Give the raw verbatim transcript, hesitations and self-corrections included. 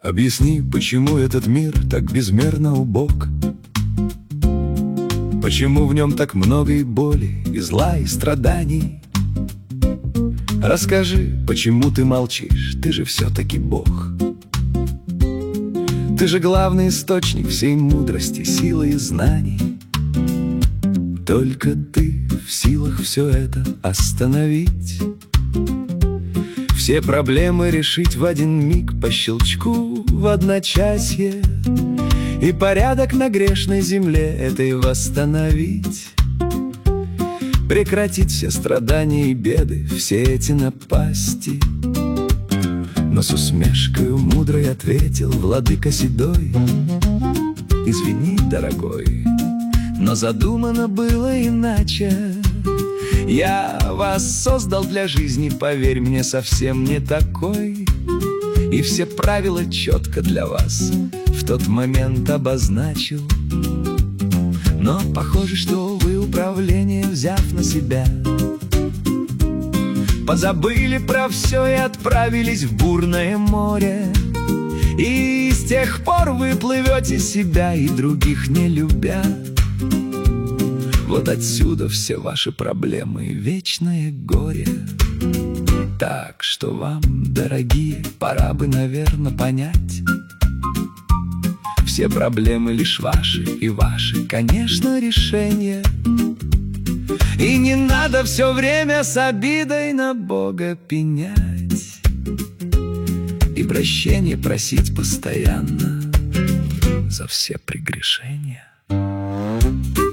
Объясни, почему этот мир так безмерно убог? Почему в нем так много и боли, и зла, и страданий? Расскажи, почему ты молчишь, ты же все-таки Бог. Ты же главный источник всей мудрости, силы и знаний. Только ты в силах все это остановить, все проблемы решить в один миг по щелчку в одночасье, и порядок на грешной земле этой восстановить. Прекратить все страдания и беды, все эти напасти. Но с усмешкою мудрой ответил владыка седой: извини, дорогой, но задумано было иначе. Я вас создал для жизни, поверь мне, совсем не такой. И все правила четко для вас в тот момент обозначил. Но похоже, что вы, управление взяв на себя, позабыли про все и отправились в бурное море. И с тех пор вы плывете себя и других не любя. Вот отсюда все ваши проблемы и вечное горе. Так что вам, дорогие, пора бы, наверное, понять: все проблемы лишь ваши, и ваши, конечно, решения. И не надо все время с обидой на Бога пенять и прощения просить постоянно за все прегрешения.